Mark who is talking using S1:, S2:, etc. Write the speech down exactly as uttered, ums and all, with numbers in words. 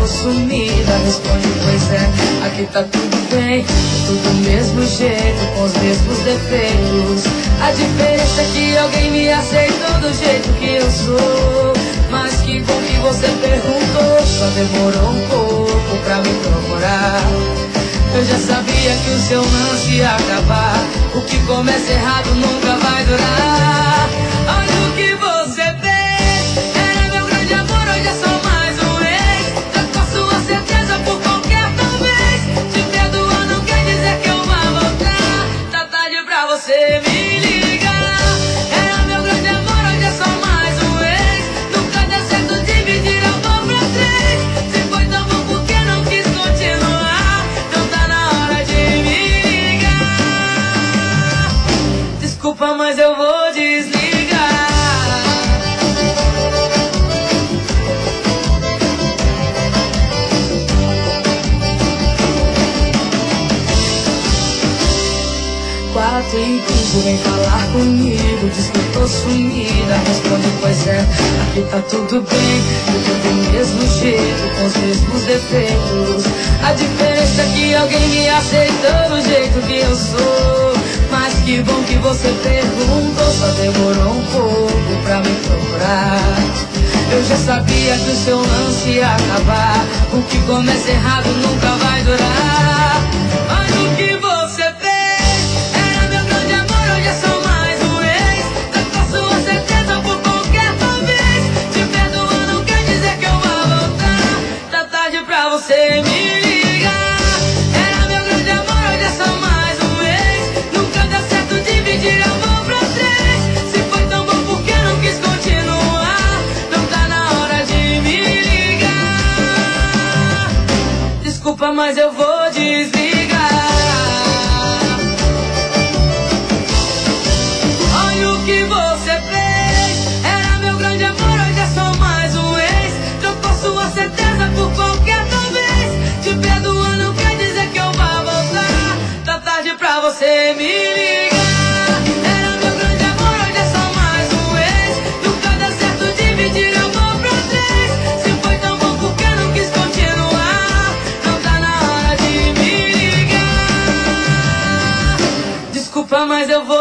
S1: sumida. Responde, pois é, aqui tá tudo bem, tudo do mesmo jeito, com os mesmos defeitos. A diferença é que alguém me aceitou do jeito que eu sou. Mas que bom que você perguntou, só demorou um pouco pra me procurar. Eu já sabia que o seu lance ia acabar, o que começa errado nunca vai durar. Olha o que você fez, era meu grande amor, hoje é só mais um ex. Já com a sua certeza por qualquer talvez. Te perdoar não quer dizer que eu vá voltar. Tá tarde pra você me ligar. Era meu grande amor, hoje é só mais um ex. Nunca deu certo dividir amor pra três. Se foi tão bom porque não quis continuar. Então tá na hora de me ligar. Desculpa, mas eu vou desligar. Quatro e quinze, vem falar comigo, diz que eu tô sumida. Responde, pois é, aqui tá tudo bem, tudo do mesmo jeito, com os mesmos defeitos. A diferença é que alguém me aceitou do jeito que eu sou. Mas que bom que você perguntou, só demorou um pouco pra me procurar. Eu já sabia que o seu lance ia acabar, o que começa errado nunca vai durar. Olha o que você fez, era meu grande amor, hoje é só mais um ex. Tá com a sua certeza por qualquer talvez. Te perdoar não quer dizer que eu vá voltar. Tá tarde pra você me ligar. Era meu grande amor, hoje é só mais um ex. Nunca deu certo dividir amor pra três. Se foi tão bom porque não quis continuar. Não tá na hora de me ligar. Desculpa, mas eu vou desligar. Olha o que você fez, era meu grande amor, hoje é só mais um ex. Trocou sua certeza por qualquer talvez. Te perdoar não quer dizer que eu vá voltar. Tá tarde pra você me ligar. Era meu grande amor, hoje é só mais um ex. Nunca deu certo dividir amor pra três. Se foi tão bom porque não quis continuar. Não tá na hora de me ligar. Desculpa, mas eu vou